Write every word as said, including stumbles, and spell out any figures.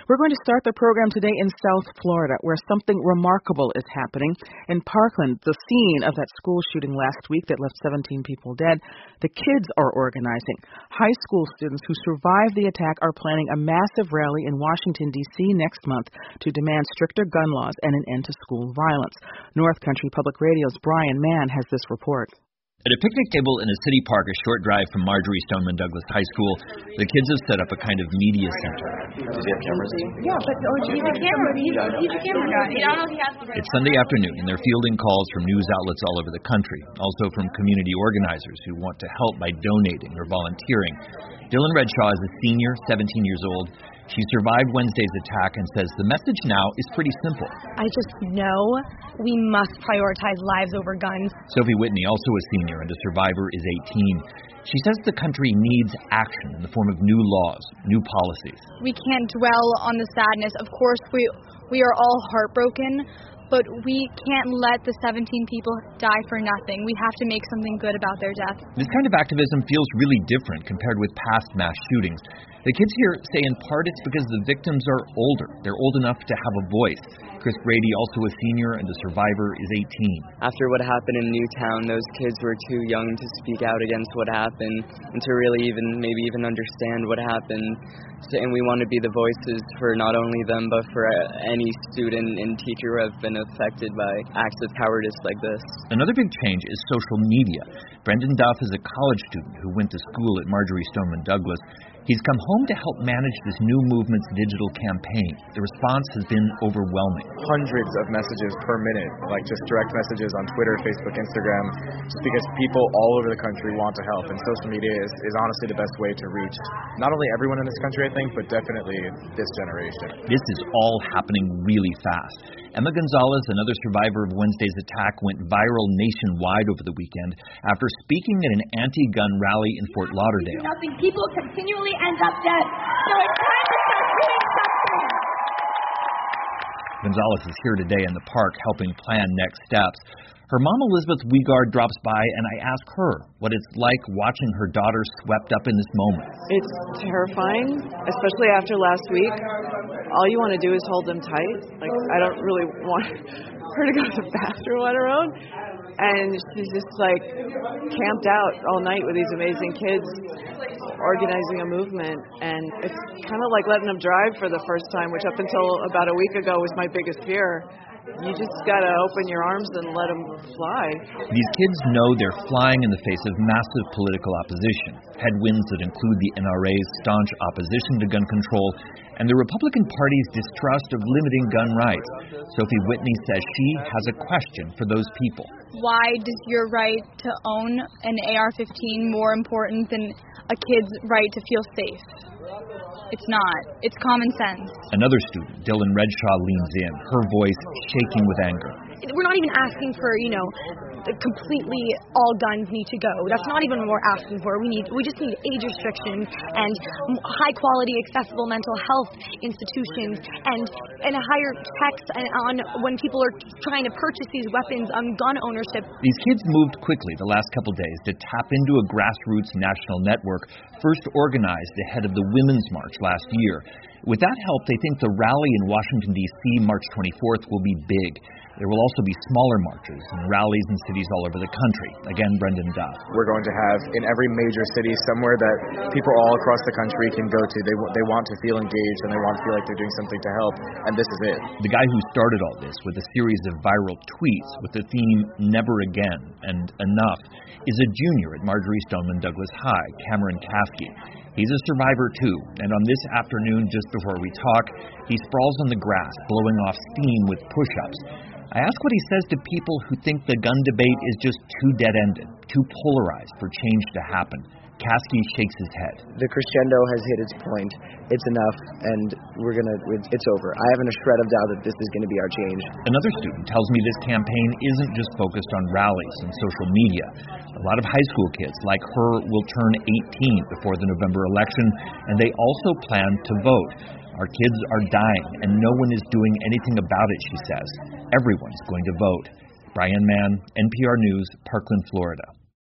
We're going to start the program today in South Florida, where something remarkable is happening. In Parkland, the scene of that school shooting last week that left seventeen people dead, the kids are organizing. High school students who survived the attack are planning a massive rally in Washington, D C next month to demand stricter gun laws and an end to school violence. North Country Public Radio's Brian Mann has this report. At a picnic table in a city park a short drive from Marjory Stoneman Douglas High School, the kids have set up a kind of media center. Does he have cameras? Yeah, but oh, he's a camera. He's, he's a camera guy. I don't know if he has one. It's Sunday afternoon, and they're fielding calls from news outlets all over the country, also from community organizers who want to help by donating or volunteering. Dylan Redshaw is a senior, seventeen years old. She survived Wednesday's attack and says the message now is pretty simple. I just know we must prioritize lives over guns. Sophie Whitney, also a senior and a survivor, is eighteen. She says the country needs action in the form of new laws, new policies. We can't dwell on the sadness. Of course, we we are all heartbroken, but we can't let the seventeen people die for nothing. We have to make something good about their death. This kind of activism feels really different compared with past mass shootings. The kids here say in part it's because the victims are older. They're old enough to have a voice. Chris Brady, also a senior and a survivor, is eighteen. After what happened in Newtown, those kids were too young to speak out against what happened and to really even, maybe even understand what happened. So, and we want to be the voices for not only them, but for any student and teacher who have been affected by acts of cowardice like this. Another big change is social media. Brendan Duff is a college student who went to school at Marjory Stoneman Douglas. He's come home to help manage this new movement's digital campaign. The response has been overwhelming. Hundreds of messages per minute, like just direct messages on Twitter, Facebook, Instagram, just because people all over the country want to help. And social media is, is honestly the best way to reach not only everyone in this country, I think, but definitely this generation. This is all happening really fast. Emma Gonzalez, another survivor of Wednesday's attack, went viral nationwide over the weekend after speaking at an anti-gun rally in Fort Lauderdale. Nothing. People continually end up dead. So it's time to start doing something. Gonzalez is here today in the park helping plan next steps. Her mom, Elizabeth Weigard, drops by, and I ask her what it's like watching her daughter swept up in this moment. It's terrifying, especially after last week. All you want to do is hold them tight. Like, I don't really want her to go to the bathroom on her own. And she's just, like, camped out all night with these amazing kids organizing a movement. And it's kind of like letting them drive for the first time, which up until about a week ago was my biggest fear. You just got to open your arms and let them fly. These kids know they're flying in the face of massive political opposition, headwinds that include the N R A's staunch opposition to gun control and the Republican Party's distrust of limiting gun rights. Sophie Whitney says she has a question for those people. Why does your right to own an A R fifteen more important than a kid's right to feel safe? It's not. It's common sense. Another student, Dylan Redshaw, leans in, her voice shaking with anger. We're not even asking for, you know, completely all guns need to go. That's not even what we're asking for. We need, we just need age restrictions and high quality, accessible mental health institutions and and a higher checks on when people are trying to purchase these weapons on gun ownership. These kids moved quickly the last couple days to tap into a grassroots national network first organized ahead of the Women's March last year. With that help, they think the rally in Washington, D C, March twenty-fourth, will be big. There will also be smaller marches and rallies in cities all over the country. Again, Brendan Duff. We're going to have in every major city somewhere that people all across the country can go to. They, they want to feel engaged and they want to feel like they're doing something to help, and this is it. The guy who started all this with a series of viral tweets with the theme Never Again and Enough is a junior at Marjory Stoneman Douglas High, Cameron Caskey. He's a survivor too, and on this afternoon, just before we talk, he sprawls on the grass, blowing off steam with push-ups. I ask what he says to people who think the gun debate is just too dead-ended, too polarized for change to happen. Caskey shakes his head. The crescendo has hit its point. It's enough, and we're gonna. It's over. I haven't a shred of doubt that this is going to be our change. Another student tells me this campaign isn't just focused on rallies and social media. A lot of high school kids, like her, will turn eighteen before the November election, and they also plan to vote. Our kids are dying, and no one is doing anything about it, she says. Everyone's going to vote. Brian Mann, N P R News, Parkland, Florida.